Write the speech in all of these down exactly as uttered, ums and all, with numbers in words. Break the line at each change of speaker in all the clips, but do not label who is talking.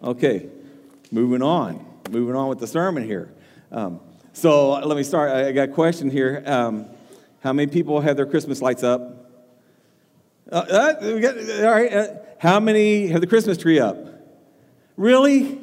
Okay, moving on. Moving on with the sermon here. Um, so let me start. I got a question here. Um, how many people have their Christmas lights up? Uh, uh, we got, all right. Uh, how many have the Christmas tree up? Really?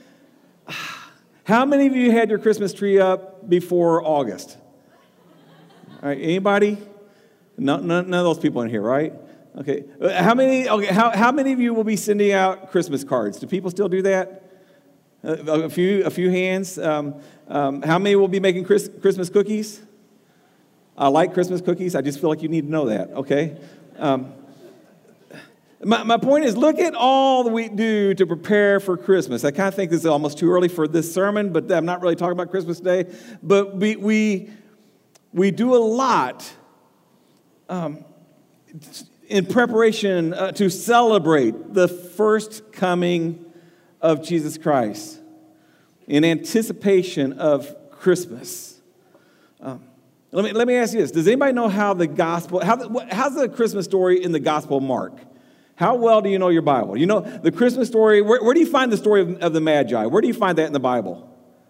How many of you had your Christmas tree up before August? All right, anybody? No, none, none of those people in here, right? Okay. How many? Okay. How how many of you will be sending out Christmas cards? Do people still do that? Uh, a few, a few hands. Um, um, how many will be making Chris, Christmas cookies? I like Christmas cookies. I just feel like you need to know that. Okay. Um, my my point is, look at all that we do to prepare for Christmas. I kind of think this is almost too early for this sermon, but I'm not really talking about Christmas Day. But we we we do a lot. Um, in preparation uh, to celebrate the first coming of Jesus Christ, in anticipation of Christmas. Um, let me let me ask you this: does anybody know how the gospel, how the, how's the Christmas story in the Gospel of Mark? How well do you know your Bible? You know the Christmas story. Where, where do you find the story of, of the Magi? Where do you find that in the Bible?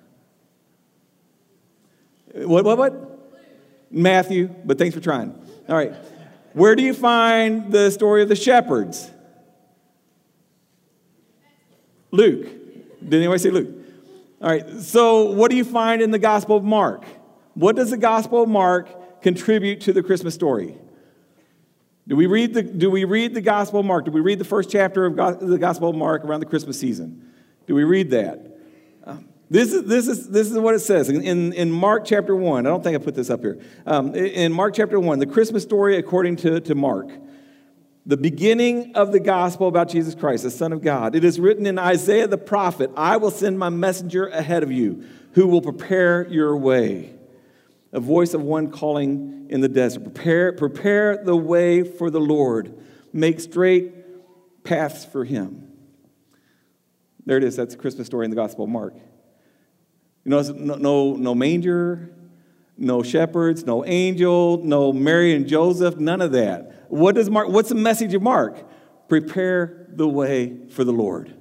What what what? Matthew. But thanks for trying. All right. Where do you find the story of the shepherds? Luke. Did anybody say Luke? All right. So what do you find in the Gospel of Mark? What does the Gospel of Mark contribute to the Christmas story? Do we read the Do we read the Gospel of Mark? Do we read the first chapter of Go- the Gospel of Mark around the Christmas season? Do we read that? Um, This is this is this is what it says in, in, in Mark chapter one. I don't think I put this up here. Um, in Mark chapter one, the Christmas story according to, to Mark, the beginning of the gospel about Jesus Christ, the Son of God. It is written in Isaiah the prophet, "I will send my messenger ahead of you, who will prepare your way." A voice of one calling in the desert, "Prepare, prepare the way for the Lord. Make straight paths for him." There it is. That's the Christmas story in the Gospel of Mark. You know, no, no, no manger, no shepherds, no angel, no Mary and Joseph, none of that. What does Mark? What's the message of Mark? Prepare the way for the Lord.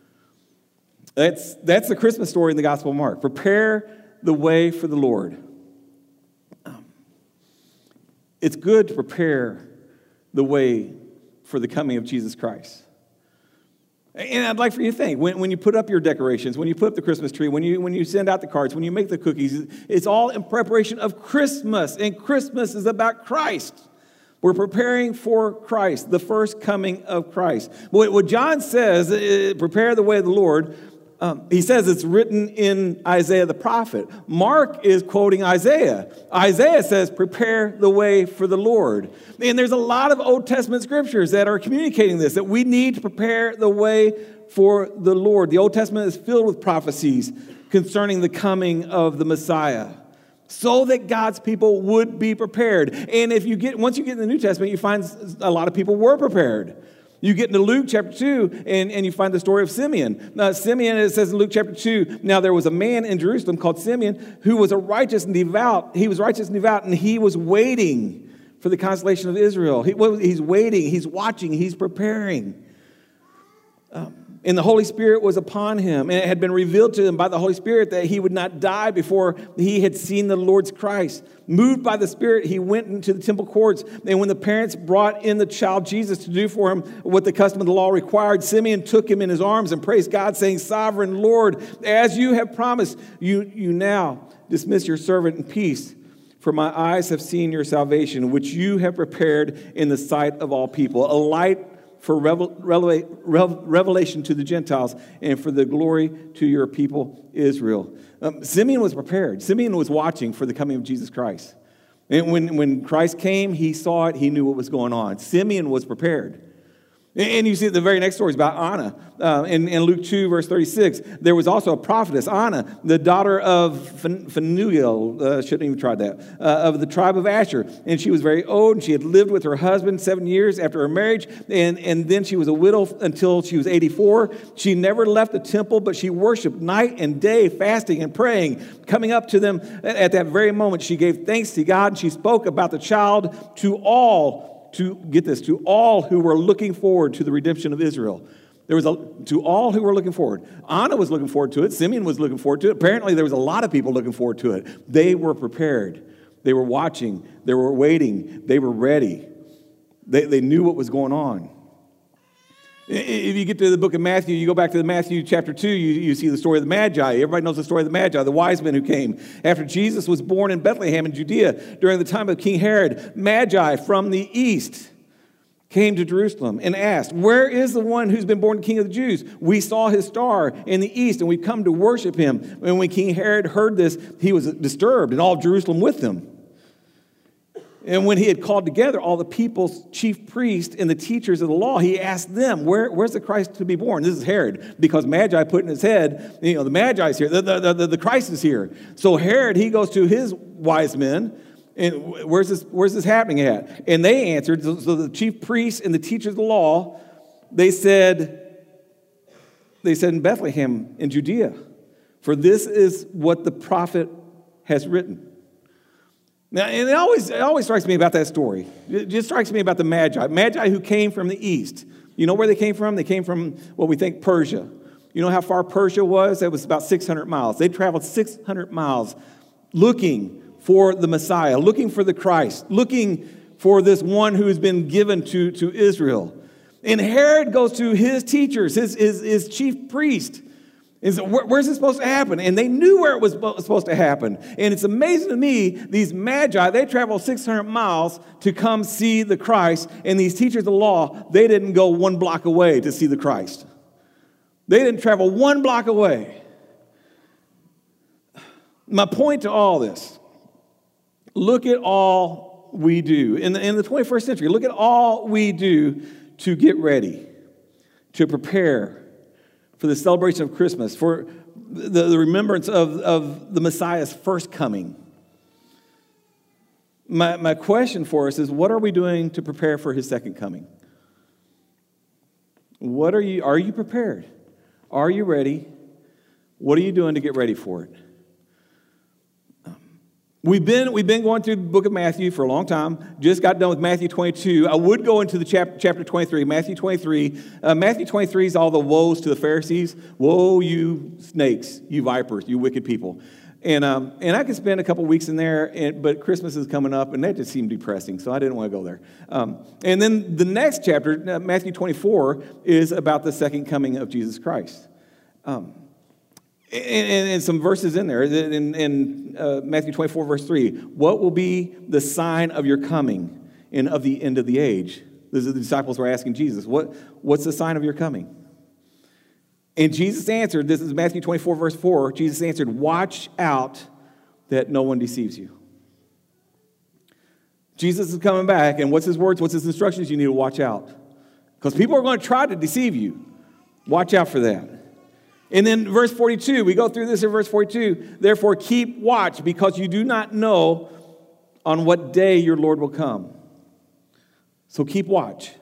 That's that's the Christmas story in the Gospel of Mark. Prepare the way for the Lord. Um, it's good to prepare the way for the coming of Jesus Christ. And I'd like for you to think, when, when you put up your decorations, when you put up the Christmas tree, when you when you send out the cards, when you make the cookies, it's all in preparation of Christmas. And Christmas is about Christ. We're preparing for Christ, the first coming of Christ. What, what John says, uh, prepare the way of the Lord, um, he says it's written in Isaiah the prophet. Mark is quoting Isaiah. Isaiah says, prepare the way for the Lord. And there's a lot of Old Testament scriptures that are communicating this, that we need to prepare the way for the Lord. The Old Testament is filled with prophecies concerning the coming of the Messiah, so that God's people would be prepared. And if you get, once you get in the New Testament, you find a lot of people were prepared. You get into Luke chapter two, and, and you find the story of Simeon. Now, Simeon, it says in Luke chapter two, now there was a man in Jerusalem called Simeon who was a righteous and devout. He was righteous and devout, and he was waiting for the consolation of Israel. He, he's waiting, he's watching, he's preparing. Um, and the Holy Spirit was upon him, and it had been revealed to him by the Holy Spirit that he would not die before he had seen the Lord's Christ. Moved by the Spirit, he went into the temple courts, and when the parents brought in the child Jesus to do for him what the custom of the law required, Simeon took him in his arms and praised God, saying, "Sovereign Lord, as you have promised, you, you now dismiss your servant in peace. For my eyes have seen your salvation, which you have prepared in the sight of all people, a light for revel, revel, revelation to the Gentiles and for the glory to your people Israel." Um, Simeon was prepared. Simeon was watching for the coming of Jesus Christ. And when, when Christ came, he saw it. He knew what was going on. Simeon was prepared. And you see the very next story is about Anna. Uh, in, in Luke two, verse thirty-six, there was also a prophetess, Anna, the daughter of Phanuel, uh, shouldn't even try that, uh, of the tribe of Asher. And she was very old, and she had lived with her husband seven years after her marriage, and, and then she was a widow until she was eighty-four. She never left the temple, but she worshiped night and day, fasting and praying. Coming up to them at that very moment, she gave thanks to God, and she spoke about the child to all To get this, to all who were looking forward to the redemption of Israel. There was a, to all who were looking forward. Anna was looking forward to it. Simeon was looking forward to it. Apparently, there was a lot of people looking forward to it. They were prepared. They were watching. They were waiting. They were ready. They, they knew what was going on. If you get to the book of Matthew, you go back to the Matthew chapter two, you, you see the story of the Magi. Everybody knows the story of the Magi, the wise men who came. After Jesus was born in Bethlehem in Judea during the time of King Herod, Magi from the east came to Jerusalem and asked, where is the one who's been born King of the Jews? We saw his star in the east, and we've come to worship him. And when King Herod heard this, he was disturbed, and all of Jerusalem with him. And when he had called together all the people's chief priests and the teachers of the law, he asked them, Where, where's the Christ to be born? This is Herod, because Magi put in his head, you know, the Magi's here, the, the, the, the Christ is here. So Herod, he goes to his wise men, and where's this, where's this happening at? And they answered, so, so the chief priests and the teachers of the law, they said, they said in Bethlehem in Judea, for this is what the prophet has written. Now, and it always, it always strikes me about that story. It just strikes me about the Magi. Magi who came from the east. You know where they came from? They came from what we think Persia. You know how far Persia was? It was about six hundred miles. They traveled six hundred miles looking for the Messiah, looking for the Christ, looking for this one who has been given to, to Israel. And Herod goes to his teachers, his, his, his chief priest. And so where, where's this supposed to happen? And they knew where it was supposed to happen. And it's amazing to me, these Magi, they traveled six hundred miles to come see the Christ. And these teachers of the law, they didn't go one block away to see the Christ. They didn't travel one block away. My point to all this, look at all we do. In the, in the twenty-first century, look at all we do to get ready, to prepare for the celebration of Christmas, for the, the remembrance of, of the Messiah's first coming. My, my question for us is, what are we doing to prepare for his second coming? What are you, are you prepared? Are you ready? What are you doing to get ready for it? We've been, we've been going through the book of Matthew for a long time. Just got done with Matthew twenty-two. I would go into the chapter, chapter twenty-three, Matthew twenty-three. Uh, Matthew twenty-three is all the woes to the Pharisees. Woe, you snakes, you vipers, you wicked people. And um, and I could spend a couple weeks in there, and, but Christmas is coming up, and that just seemed depressing, so I didn't want to go there. Um, and then the next chapter, uh, Matthew twenty-four, is about the second coming of Jesus Christ. Um And, and some verses in there, in, in uh, Matthew twenty-four, verse three, what will be the sign of your coming and of the end of the age? This is the disciples were asking Jesus, what, what's the sign of your coming? And Jesus answered, this is Matthew twenty-four, verse four, Jesus answered, watch out that no one deceives you. Jesus is coming back, and what's his words, what's his instructions? You need to watch out. Because people are going to try to deceive you. Watch out for that. And then verse forty-two, we go through this in verse forty-two. Therefore, keep watch, because you do not know on what day your Lord will come. So keep watch.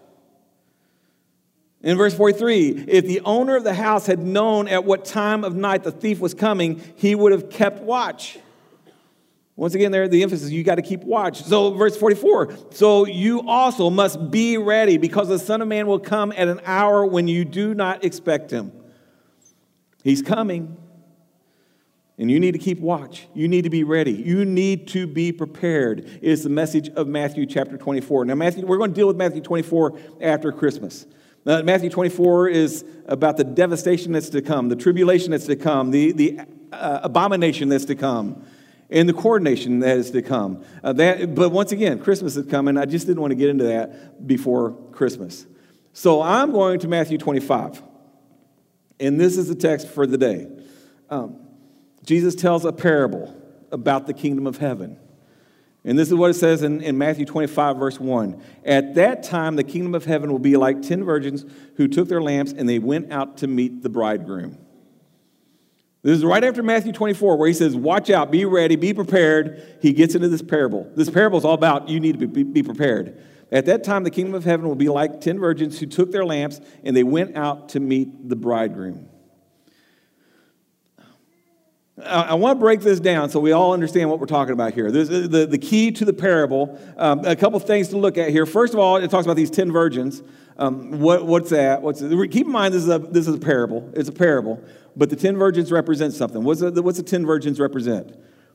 In verse forty-three, if the owner of the house had known at what time of night the thief was coming, he would have kept watch. Once again, there the emphasis, you got to keep watch. So verse forty-four, so you also must be ready, because the Son of Man will come at an hour when you do not expect him. He's coming, and you need to keep watch. You need to be ready. You need to be prepared. Is the message of Matthew chapter twenty-four. Now, Matthew, we're going to deal with Matthew twenty-four after Christmas. Now, Matthew twenty-four is about the devastation that's to come, the tribulation that's to come, the, the uh, abomination that's to come, and the coronation that is to come. Uh, that, but once again, Christmas is coming. I just didn't want to get into that before Christmas. So I'm going to Matthew twenty-five. And this is the text for the day. Um, Jesus tells a parable about the kingdom of heaven. And this is what it says in, in Matthew twenty-five, verse one. At that time, the kingdom of heaven will be like ten virgins who took their lamps and they went out to meet the bridegroom. This is right after Matthew twenty-four, where he says, watch out, be ready, be prepared. He gets into this parable. This parable is all about you need to be, be prepared. At that time, the kingdom of heaven will be like ten virgins who took their lamps and they went out to meet the bridegroom. I, I want to break this down so we all understand what we're talking about here. This, the, the key to the parable, um, a couple things to look at here. First of all, it talks about these ten virgins. Um, what, what's that? What's it? Keep in mind, this is, a, this is a parable. It's a parable. But the ten virgins represent something. What's the, what's the ten virgins represent?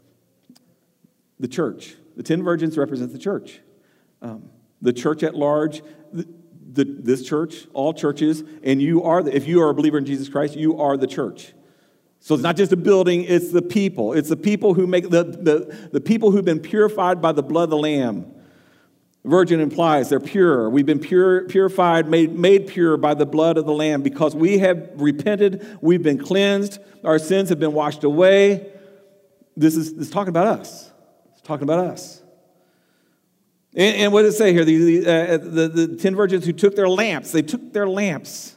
The church. The ten virgins represent the church. Um, the church at large, the, the, this church, all churches, and you are, the, if you are a believer in Jesus Christ, you are the church. So it's not just a building, it's the people. It's the people who make, the, the, the people who've been purified by the blood of the Lamb. Virgin implies they're pure. We've been pure, purified, made, made pure by the blood of the Lamb because we have repented, we've been cleansed, our sins have been washed away. This is, this is talking about us. It's talking about us. And, and what does it say here? The, the, uh, the, the ten virgins who took their lamps, they took their lamps.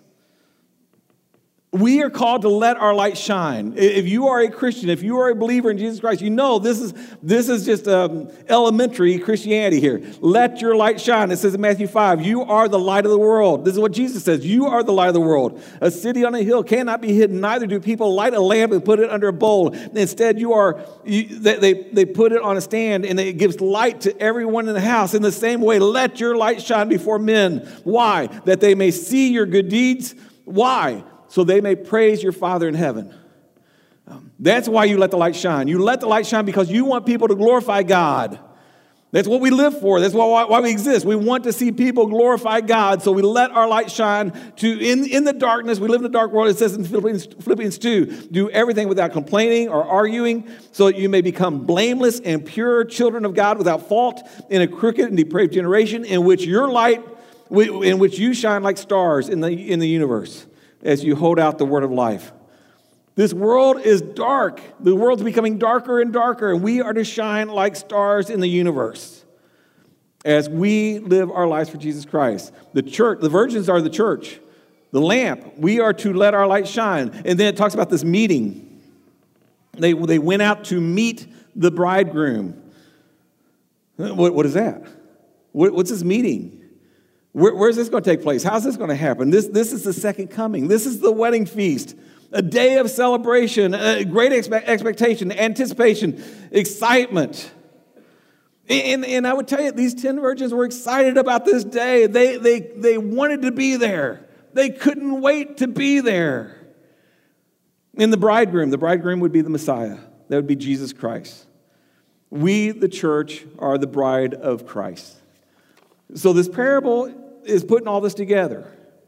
We are called to let our light shine. If you are a Christian, if you are a believer in Jesus Christ, you know this is this is just um, elementary Christianity here. Let your light shine. It says in Matthew five, you are the light of the world. This is what Jesus says. You are the light of the world. A city on a hill cannot be hidden. Neither do people light a lamp and put it under a bowl. Instead, you are you, they, they put it on a stand and it gives light to everyone in the house. In the same way, let your light shine before men. Why? That they may see your good deeds. Why? So they may praise your Father in heaven. Um, that's why you let the light shine. You let the light shine because you want people to glorify God. That's what we live for. That's why, why we exist. We want to see people glorify God, so we let our light shine to in, in the darkness. We live in a dark world. It says in Philippians, Philippians two, do everything without complaining or arguing, so that you may become blameless and pure children of God without fault in a crooked and depraved generation in which your light, in which you shine like stars in the in the universe, as you hold out the word of life. This world is dark. The world's becoming darker and darker, and we are to shine like stars in the universe as we live our lives for Jesus Christ. The church, the virgins are the church. The lamp, we are to let our light shine. And then it talks about this meeting. They, they went out to meet the bridegroom. What, what is that? What, what's this meeting? Where, where's this going to take place? How's this going to happen? This, this is the second coming. This is the wedding feast, a day of celebration, a great expe- expectation, anticipation, excitement. And, and I would tell you, these ten virgins were excited about this day. They, they, they wanted to be there. They couldn't wait to be there. And the bridegroom, the bridegroom would be the Messiah. That would be Jesus Christ. We, the church, are the bride of Christ. So this parable is putting all this together.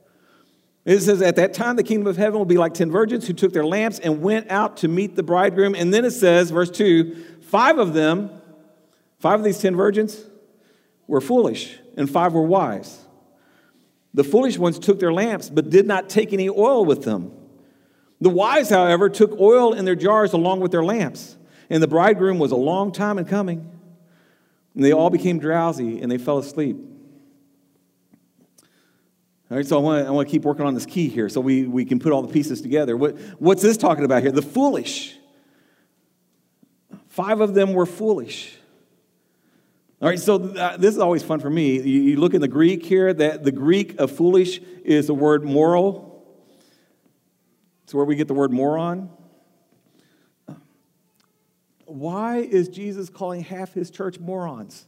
It says, at that time, the kingdom of heaven will be like ten virgins who took their lamps and went out to meet the bridegroom. And then it says, verse two, five of them, five of these ten virgins were foolish, and five were wise. The foolish ones took their lamps, but did not take any oil with them. The wise, however, took oil in their jars along with their lamps. And the bridegroom was a long time in coming. And they all became drowsy, and they fell asleep. All right, so I want to I want to keep working on this key here so we, we can put all the pieces together. What, what's this talking about here? The foolish. Five of them were foolish. All right, so uh, this is always fun for me. You, you look in the Greek here, that the Greek of foolish is the word moral. It's where we get the word moron. Why is Jesus calling half his church morons?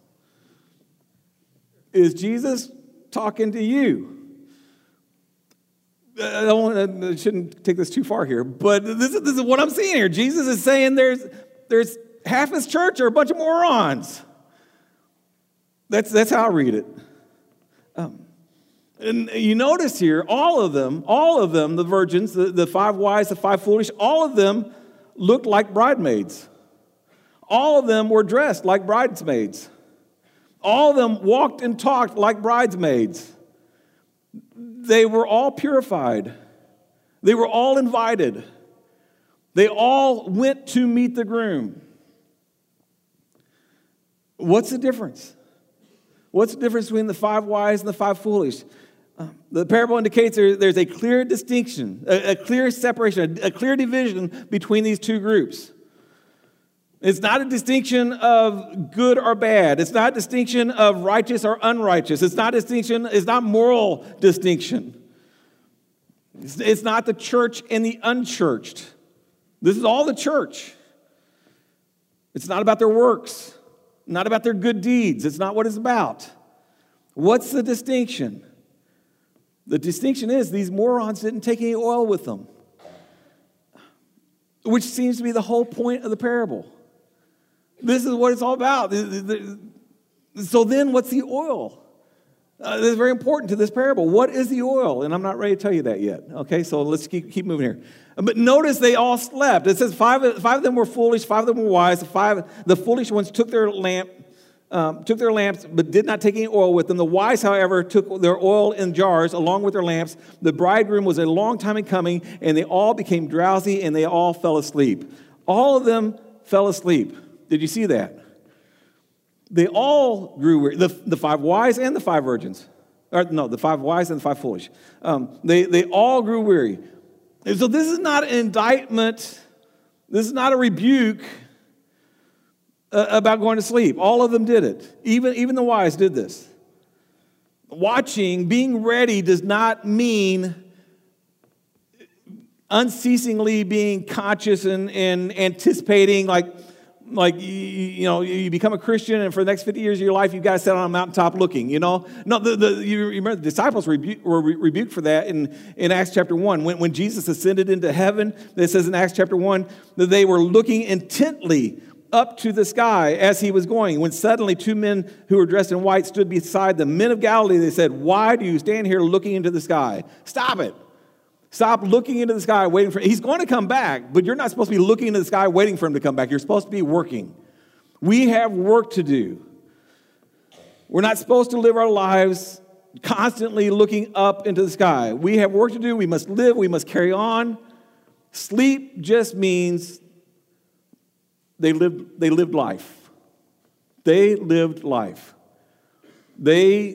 Is Jesus talking to you? I don't want to, I shouldn't take this too far here, but this is, this is what I'm seeing here. Jesus is saying there's, there's half his church are a bunch of morons. That's, that's how I read it. Um, and you notice here, all of them, all of them, the virgins, the, the five wise, the five foolish, all of them looked like bridesmaids. All of them were dressed like bridesmaids. All of them walked and talked like bridesmaids. They were all purified. They were all invited. They all went to meet the groom. What's the difference? What's the difference between the five wise and the five foolish? Uh, the parable indicates there, there's a clear distinction, a, a clear separation, a, a clear division between these two groups. It's not a distinction of good or bad. It's not a distinction of righteous or unrighteous. It's not a distinction, it's not moral distinction. It's, it's not the church and the unchurched. This is all the church. It's not about their works, not about their good deeds. It's not what it's about. What's the distinction? The distinction is these morons didn't take any oil with them, which seems to be the whole point of the parable. This is what it's all about. So then what's the oil? Uh, this is very important to this parable. What is the oil? And I'm not ready to tell you that yet. Okay, so let's keep, keep moving here. But notice they all slept. It says five, five of them were foolish, five of them were wise. The, five, the foolish ones took their lamp, um, took their lamps, but did not take any oil with them. The wise, however, took their oil in jars along with their lamps. The bridegroom was a long time in coming, and they all became drowsy, and they all fell asleep. All of them fell asleep. Did you see that? They all grew weary, the, the five wise and the five virgins. Or, no, the five wise and the five foolish. Um, they, they all grew weary. And so this is not an indictment. This is not a rebuke uh, about going to sleep. All of them did it. Even, even the wise did this. Watching, being ready does not mean unceasingly being conscious and, and anticipating like, Like, you, you know, you become a Christian, and for the next fifty years of your life, you've got to sit on a mountaintop looking, you know. No, the, the, you remember the disciples rebu- were re- rebuked for that in, in Acts chapter one. When, when Jesus ascended into heaven, it says in Acts chapter one that they were looking intently up to the sky as he was going. When suddenly two men who were dressed in white stood beside them, men of Galilee, they said, "Why do you stand here looking into the sky?" Stop it. Stop looking into the sky, waiting for him. He's going to come back, but you're not supposed to be looking into the sky, waiting for him to come back. You're supposed to be working. We have work to do. We're not supposed to live our lives constantly looking up into the sky. We have work to do. We must live. We must carry on. Sleep just means they lived, they lived life. They lived life. They,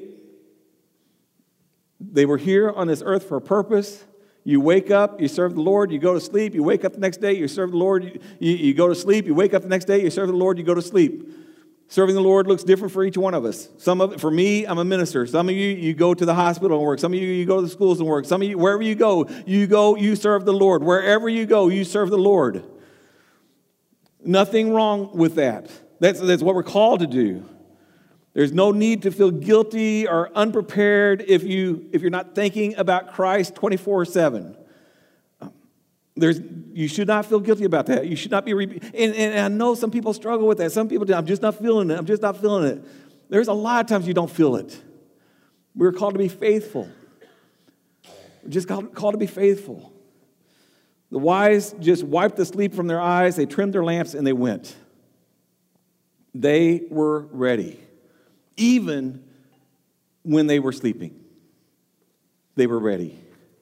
they were here on this earth for a purpose. You wake up, you serve the Lord, you go to sleep. You wake up the next day, you serve the Lord, you, you, you go to sleep. You wake up the next day, you serve the Lord, you go to sleep. Serving the Lord looks different for each one of us. Some of it, for me, I'm a minister. Some of you, you go to the hospital and work. Some of you, you go to the schools and work. Some of you, wherever you go, you go, you serve the Lord. Wherever you go, you serve the Lord. Nothing wrong with that. That's, that's what we're called to do. There's no need to feel guilty or unprepared if, you, if you're not thinking about Christ twenty-four seven. There's, you should not feel guilty about that. You should not be, re- and, and I know some people struggle with that. Some people do. I'm just not feeling it. I'm just not feeling it. There's a lot of times you don't feel it. We're called to be faithful. We're just called, called to be faithful. The wise just wiped the sleep from their eyes. They trimmed their lamps and they went. They were ready. Even when they were sleeping, they were ready.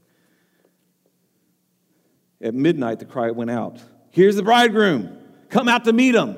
At midnight, the cry went out, "Here's the bridegroom. Come out to meet him."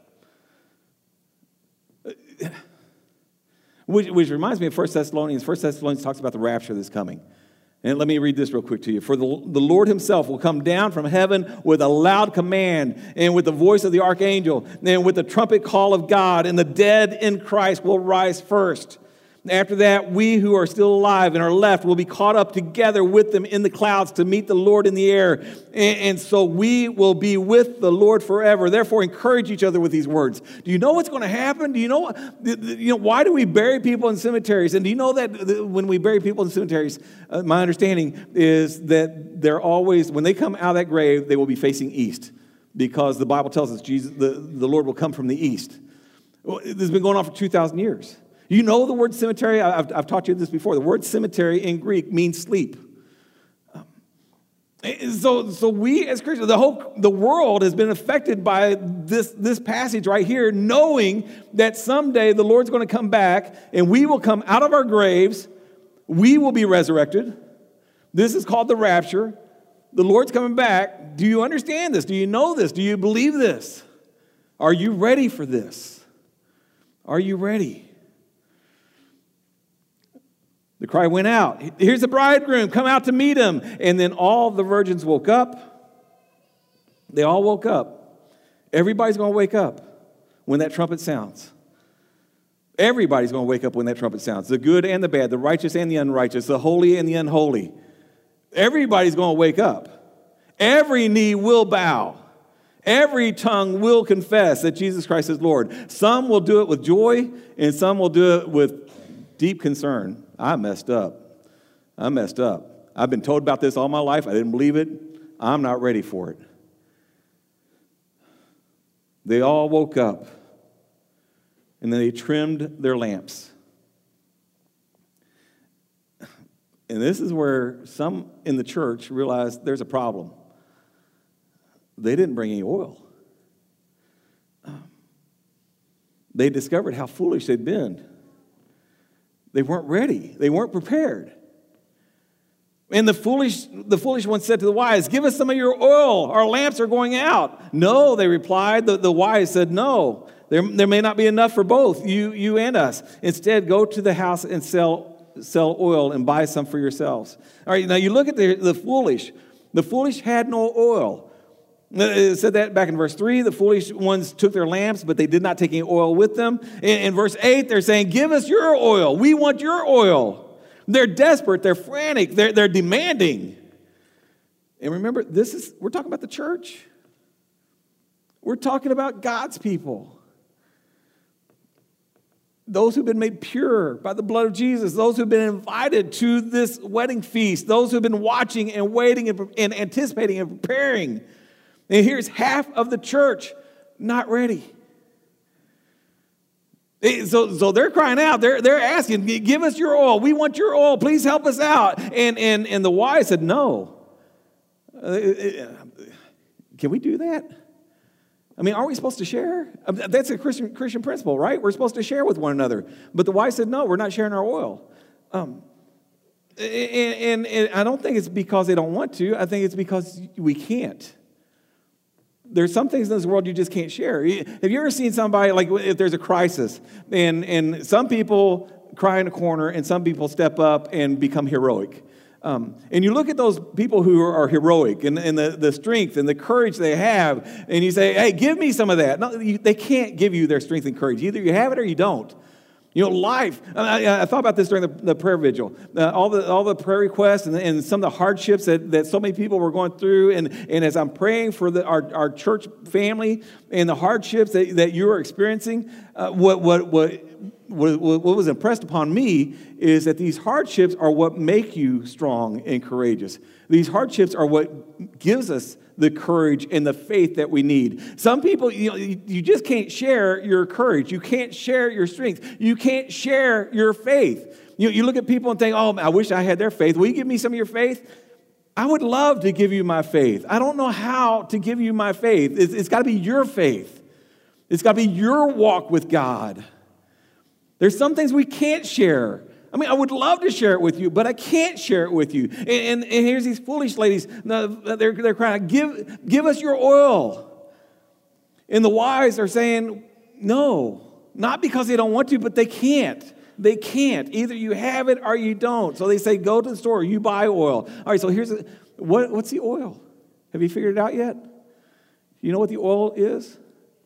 Which, which reminds me of First Thessalonians. First Thessalonians talks about the rapture that's coming. And let me read this real quick to you. "For the, the Lord himself will come down from heaven with a loud command and with the voice of the archangel and with the trumpet call of God, and the dead in Christ will rise first. After that, we who are still alive and are left will be caught up together with them in the clouds to meet the Lord in the air. And, and so we will be with the Lord forever. Therefore, encourage each other with these words." Do you know what's going to happen? Do you know, you know why do we bury people in cemeteries? And do you know that when we bury people in cemeteries, uh, my understanding is that they're always, when they come out of that grave, they will be facing east. Because the Bible tells us Jesus, the, the Lord will come from the east. Well, this has been going on for two thousand years. You know the word cemetery? I've, I've taught you this before. The word cemetery in Greek means sleep. Um, so, so we as Christians, the whole the world has been affected by this, this passage right here, knowing that someday the Lord's going to come back and we will come out of our graves. We will be resurrected. This is called the rapture. The Lord's coming back. Do you understand this? Do you know this? Do you believe this? Are you ready for this? Are you ready? The cry went out, "Here's the bridegroom, come out to meet him." And then all the virgins woke up. They all woke up. Everybody's going to wake up when that trumpet sounds. Everybody's going to wake up when that trumpet sounds. The good and the bad, the righteous and the unrighteous, the holy and the unholy. Everybody's going to wake up. Every knee will bow. Every tongue will confess that Jesus Christ is Lord. Some will do it with joy, and some will do it with deep concern. I messed up. I messed up. I've been told about this all my life. I didn't believe it. I'm not ready for it. They all woke up, and then they trimmed their lamps. And this is where some in the church realized there's a problem. They didn't bring any oil. They discovered how foolish they'd been. They weren't ready. They weren't prepared. And the foolish, the foolish one said to the wise, give us some of your oil. Our lamps are going out. No, they replied. The, the wise said, no, there, there may not be enough for both, you, you and us. Instead, go to the house and sell, sell oil and buy some for yourselves. All right, now you look at the, the foolish. The foolish had no oil. It said that back in verse three. The foolish ones took their lamps, but they did not take any oil with them. In, in verse eight, they're saying, give us your oil. We want your oil. They're desperate. They're frantic. They're, they're demanding. And remember, this is we're talking about the church. We're talking about God's people. Those who've been made pure by the blood of Jesus. Those who've been invited to this wedding feast. Those who've been watching and waiting and, and anticipating and preparing. And here's half of the church not ready. So, so they're crying out. They're, they're asking, give us your oil. We want your oil. Please help us out. And, and, and the wise said, no. Uh, can we do that? I mean, aren't we supposed to share? That's a Christian, Christian principle, right? We're supposed to share with one another. But the wise said, no, we're not sharing our oil. Um, and, and, and I don't think it's because they don't want to. I think it's because we can't. There's some things in this world you just can't share. Have you ever seen somebody, like if there's a crisis, and, and some people cry in a corner, and some people step up and become heroic. Um, and you look at those people who are, are heroic, and, and the, the strength and the courage they have, and you say, hey, give me some of that. No, you, they can't give you their strength and courage. Either you have it or you don't. You know, life, I, I thought about this during the, the prayer vigil, uh, all the all the prayer requests and, and some of the hardships that, that so many people were going through. And, and as I'm praying for the, our, our church family and the hardships that, that you are experiencing, uh, what, what, what, what, what was impressed upon me is that these hardships are what make you strong and courageous. These hardships are what gives us the courage and the faith that we need. Some people, you know, you just can't share your courage. You can't share your strength. You can't share your faith. You know, you look at people and think, oh, I wish I had their faith. Will you give me some of your faith? I would love to give you my faith. I don't know how to give you my faith. It's, it's got to be your faith. It's got to be your walk with God. There's some things we can't share. I mean, I would love to share it with you, but I can't share it with you. And, and, and here's these foolish ladies. They're, they're crying, give, give us your oil. And the wise are saying, no, not because they don't want to, but they can't. They can't. Either you have it or you don't. So they say, go to the store, you buy oil. All right, so here's, a, what, what's the oil? Have you figured it out yet? You know what the oil is?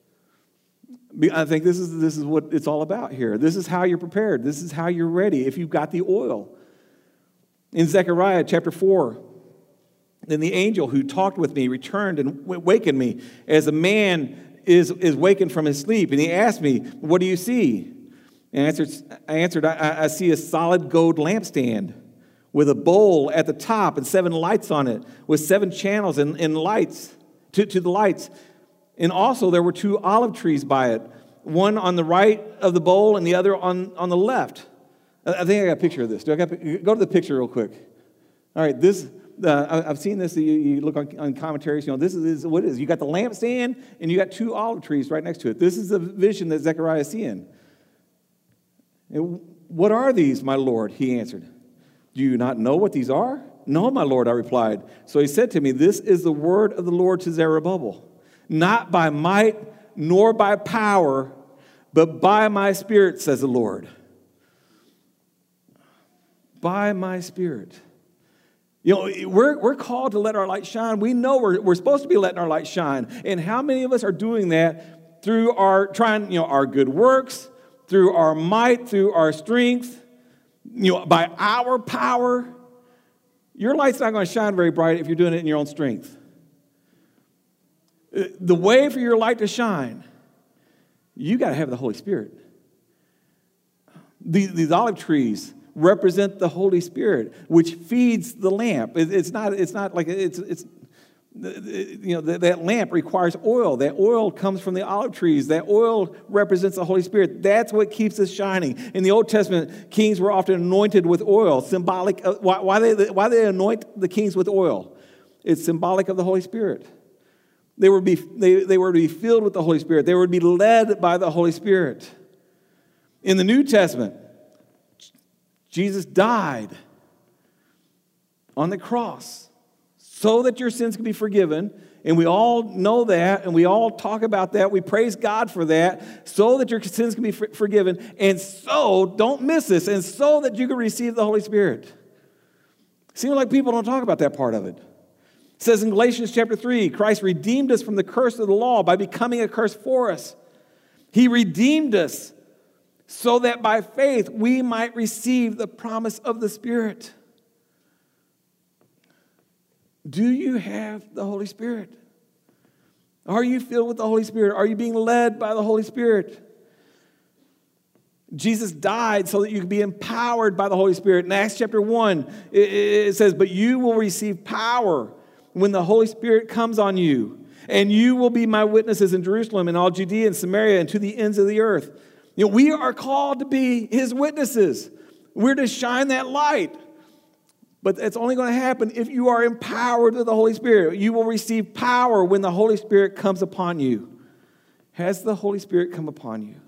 I think this is this is what it's all about here. This is how you're prepared. This is how you're ready if you've got the oil. In Zechariah chapter four, then the angel who talked with me returned and wakened me as a man is, is wakened from his sleep. And he asked me, what do you see? And I answered, I, answered I, I see a solid gold lampstand with a bowl at the top and seven lights on it, with seven channels and, and lights to, to the lights. And also there were two olive trees by it, one on the right of the bowl and the other on, on the left. I think I got a picture of this. Do I got, go to the picture real quick. All right, this uh, I've seen this. You, you look on, on commentaries. You know, this is, this is what it is. You got the lampstand and you got two olive trees right next to it. This is the vision that Zechariah is seeing. And what are these, my Lord? He answered. Do you not know what these are? No, my Lord, I replied. So he said to me, this is the word of the Lord to Zerubbabel. Not by might nor by power, but by my Spirit, says the Lord. By my Spirit. You know, we're, we're called to let our light shine. We know we're, we're supposed to be letting our light shine. And how many of us are doing that through our trying, you know, our good works, through our might, through our strength, you know, by our power? Your light's not going to shine very bright if you're doing it in your own strength. The way for your light to shine, you got to have the Holy Spirit. These, these olive trees represent the Holy Spirit, which feeds the lamp. It, it's not, it's not like, it's, it's you know, that, that lamp requires oil. That oil comes from the olive trees. That oil represents the Holy Spirit. That's what keeps us shining. In the Old Testament, kings were often anointed with oil, symbolic of, why, why, they, why they anoint the kings with oil? It's symbolic of the Holy Spirit. They were, be, they, they were to be filled with the Holy Spirit. They were to be led by the Holy Spirit. In the New Testament, Jesus died on the cross so that your sins can be forgiven. And we all know that, and we all talk about that. We praise God for that, so that your sins can be for- forgiven. And so, don't miss this, and so that you can receive the Holy Spirit. Seems like people don't talk about that part of it. It says in Galatians chapter three, Christ redeemed us from the curse of the law by becoming a curse for us. He redeemed us so that by faith we might receive the promise of the Spirit. Do you have the Holy Spirit? Are you filled with the Holy Spirit? Are you being led by the Holy Spirit? Jesus died so that you could be empowered by the Holy Spirit. In Acts chapter one, it, it says, but you will receive power when the Holy Spirit comes on you, and you will be my witnesses in Jerusalem and all Judea and Samaria and to the ends of the earth. You know, we are called to be his witnesses. We're to shine that light. But it's only going to happen if you are empowered with the Holy Spirit. You will receive power when the Holy Spirit comes upon you. Has the Holy Spirit come upon you?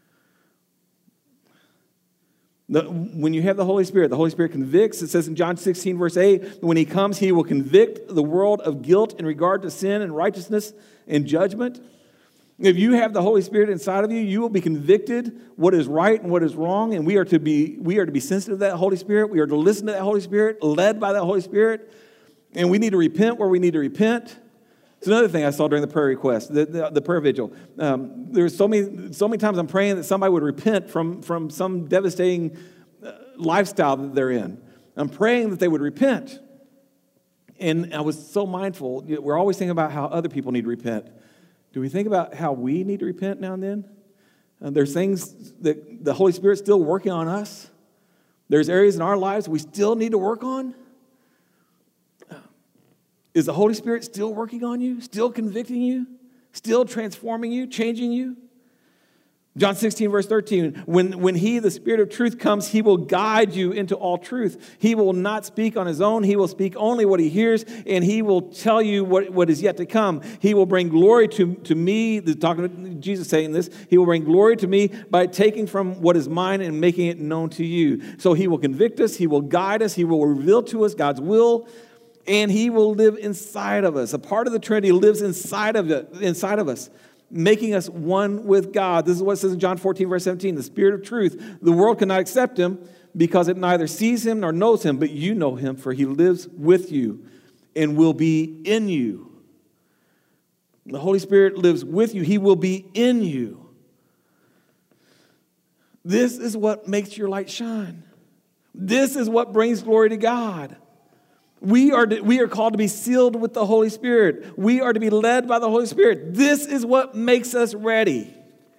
The, when you have the Holy Spirit, the Holy Spirit convicts. It says in John sixteen, verse eight, when he comes, he will convict the world of guilt in regard to sin and righteousness and judgment. If you have the Holy Spirit inside of you, you will be convicted what is right and what is wrong, and we are to be we are to be sensitive to that Holy Spirit. We are to listen to that Holy Spirit, led by that Holy Spirit, and we need to repent where we need to repent. It's another thing I saw during the prayer request, the, the, the prayer vigil. Um, there's so many so many times I'm praying that somebody would repent from, from some devastating uh, lifestyle that they're in. I'm praying that they would repent. And I was so mindful. We're always thinking about how other people need to repent. Do we think about how we need to repent now and then? Uh, there's things that the Holy Spirit's still working on us. There's areas in our lives we still need to work on. Uh, is the Holy Spirit still working on you? Still convicting you? Still transforming you? Changing you? John sixteen, verse thirteen, when, when he, the Spirit of truth, comes, he will guide you into all truth. He will not speak on his own. He will speak only what he hears, and he will tell you what, what is yet to come. He will bring glory to, to me, the, talking about Jesus saying this, he will bring glory to me by taking from what is mine and making it known to you. So he will convict us, he will guide us, he will reveal to us God's will, and he will live inside of us. A part of the Trinity lives inside of it, inside of us, making us one with God. This is what it says in John fourteen, verse seventeen, the Spirit of truth. The world cannot accept him because it neither sees him nor knows him, but you know him, for he lives with you and will be in you. The Holy Spirit lives with you. He will be in you. This is what makes your light shine. This is what brings glory to God. We are, to, we are called to be sealed with the Holy Spirit. We are to be led by the Holy Spirit. This is what makes us ready.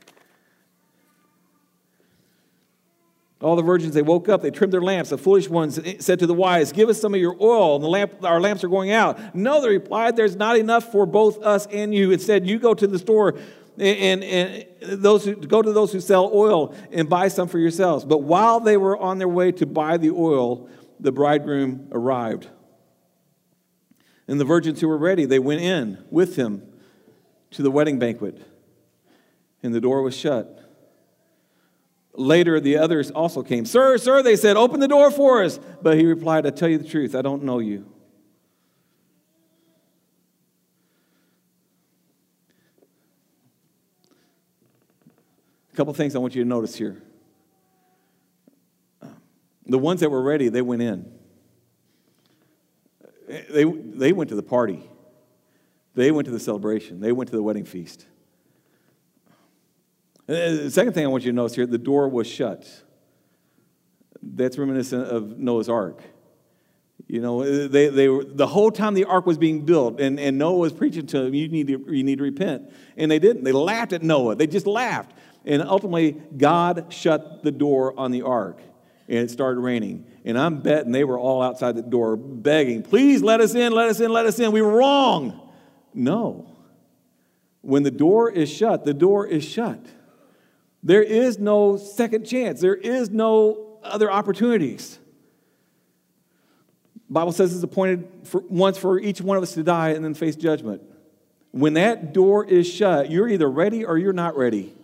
All the virgins, they woke up, they trimmed their lamps. The foolish ones said to the wise, give us some of your oil, and the lamp, our lamps are going out. No, they replied, there's not enough for both us and you. Instead, you go to the store and, and, and those who, go to those who sell oil and buy some for yourselves. But while they were on their way to buy the oil, the bridegroom arrived. And the virgins who were ready, they went in with him to the wedding banquet, and the door was shut. Later, the others also came. Sir, sir, they said, open the door for us. But he replied, I tell you the truth, I don't know you. A couple things I want you to notice here. The ones that were ready, they went in. They, they went to the party. They went to the celebration. They went to the wedding feast. The second thing I want you to notice here, the door was shut. That's reminiscent of Noah's Ark. You know, they, they were, the whole time the ark was being built, and, and Noah was preaching to them, you need to, you need to repent. And they didn't. They laughed at Noah. They just laughed. And ultimately, God shut the door on the ark. and it started raining. And I'm betting they were all outside the door begging, please let us in, let us in, let us in. We were wrong. No. When the door is shut, the door is shut. There is no second chance. There is no other opportunities. The Bible says it's appointed for, once for each one of us to die and then face judgment. When that door is shut, you're either ready or you're not ready.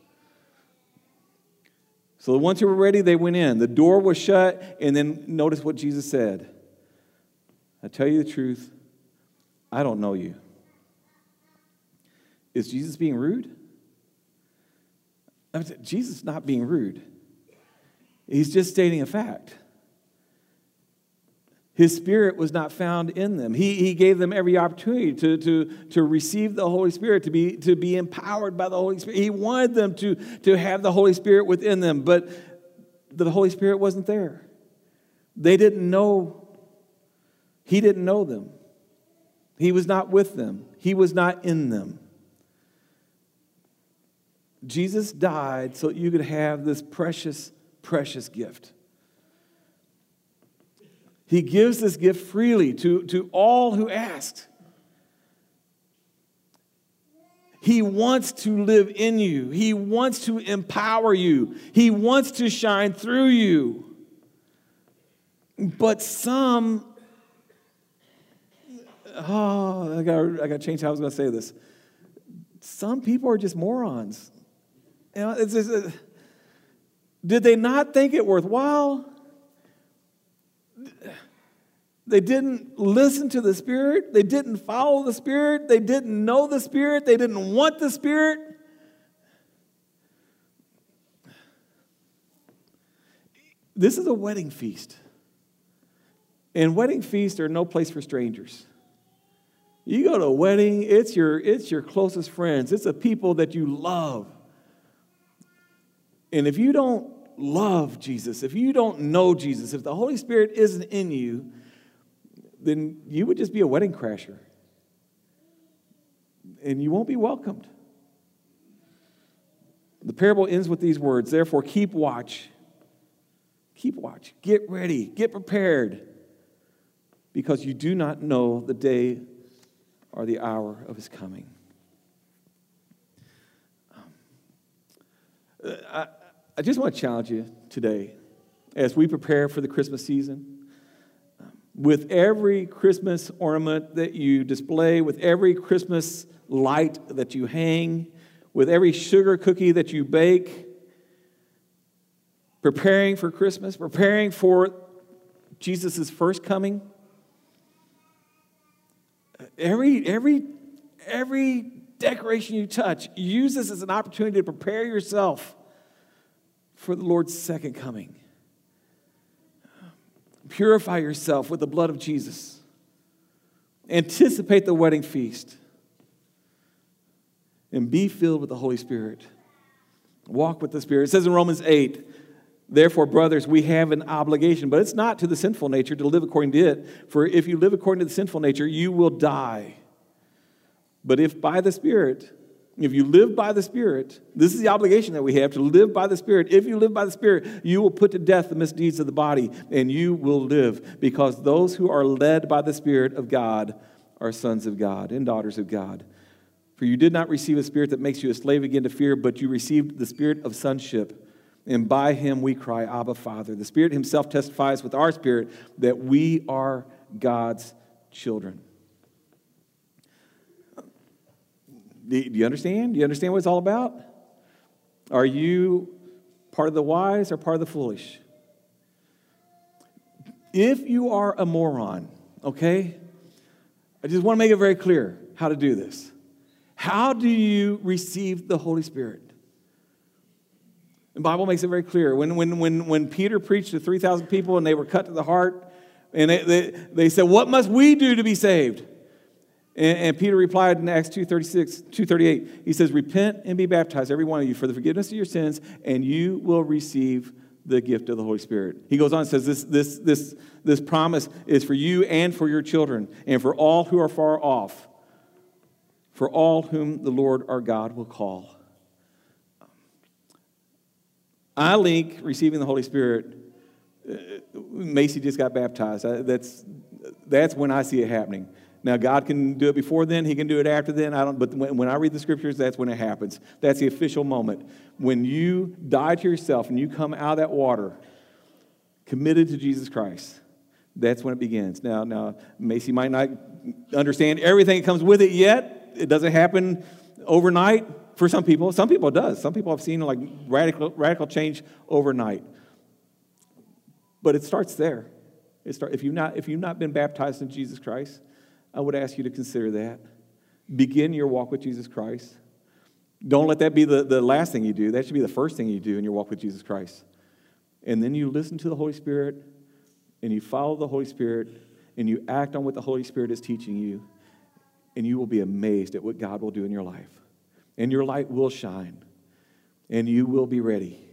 So the ones who were ready, they went in. The door was shut, and then notice what Jesus said. I tell you the truth, I don't know you. Is Jesus being rude? I mean, Jesus is not being rude. He's just stating a fact. His Spirit was not found in them. He, he gave them every opportunity to, to, to receive the Holy Spirit, to be, to be empowered by the Holy Spirit. He wanted them to, to have the Holy Spirit within them, but the Holy Spirit wasn't there. They didn't know. He didn't know them. He was not with them. He was not in them. Jesus died so that you could have this precious, precious gift. He gives this gift freely to, to all who ask. He wants to live in you. He wants to empower you. He wants to shine through you. But some, oh, I got I got to change how I was going to say this. Some people are just morons. You know, it's just, uh, did they not think it worthwhile? They didn't listen to the Spirit. They didn't follow the Spirit. They didn't know the Spirit. They didn't want the Spirit. This is a wedding feast. And wedding feasts are no place for strangers. You go to a wedding, it's your, it's your closest friends. It's the people that you love. And if you don't love Jesus, if you don't know Jesus, if the Holy Spirit isn't in you, then you would just be a wedding crasher. And you won't be welcomed. The parable ends with these words, therefore keep watch. Keep watch. Get ready. Get prepared. Because you do not know the day or the hour of his coming. Um, I, I just want to challenge you today as we prepare for the Christmas season. With every Christmas ornament that you display, with every Christmas light that you hang, with every sugar cookie that you bake, preparing for Christmas, preparing for Jesus' first coming, every, every, every decoration you touch, use this as an opportunity to prepare yourself for the Lord's second coming. Purify yourself with the blood of Jesus. Anticipate the wedding feast. And be filled with the Holy Spirit. Walk with the Spirit. It says in Romans eight, therefore, brothers, we have an obligation, but it's not to the sinful nature to live according to it. For if you live according to the sinful nature, you will die. But if by the Spirit, if you live by the Spirit, this is the obligation that we have, to live by the Spirit. If you live by the Spirit, you will put to death the misdeeds of the body, and you will live, because those who are led by the Spirit of God are sons of God and daughters of God. For you did not receive a spirit that makes you a slave again to fear, but you received the spirit of sonship, and by him we cry, Abba, Father. The Spirit himself testifies with our spirit that we are God's children. Do you understand? Do you understand what it's all about? Are you part of the wise or part of the foolish? If you are a moron, okay, I just want to make it very clear how to do this. How do you receive the Holy Spirit? The Bible makes it very clear. When, when, when, when Peter preached to three thousand people and they were cut to the heart, and they, they, they said, what must we do to be saved? And, and Peter replied in Acts two thirty-six, two thirty-eight, he says, repent and be baptized, every one of you, for the forgiveness of your sins, and you will receive the gift of the Holy Spirit. He goes on and says, this, this, this, this promise is for you and for your children, and for all who are far off, for all whom the Lord our God will call. I link receiving the Holy Spirit Macy just got baptized. I, that's, that's when I see it happening. Now, God can do it before then. He can do it after then. I don't. But when, when I read the scriptures, that's when it happens. That's the official moment. When you die to yourself and you come out of that water, committed to Jesus Christ, that's when it begins. Now, now, Macy might not understand everything that comes with it yet. It doesn't happen overnight for some people. Some people it does. Some people have seen like radical, radical change overnight. But it starts there. It start, if you've not, if you've not been baptized in Jesus Christ, I would ask you to consider that. Begin your walk with Jesus Christ. Don't let that be the, the last thing you do. That should be the first thing you do in your walk with Jesus Christ. And then you listen to the Holy Spirit, and you follow the Holy Spirit, and you act on what the Holy Spirit is teaching you, and you will be amazed at what God will do in your life. And your light will shine, and you will be ready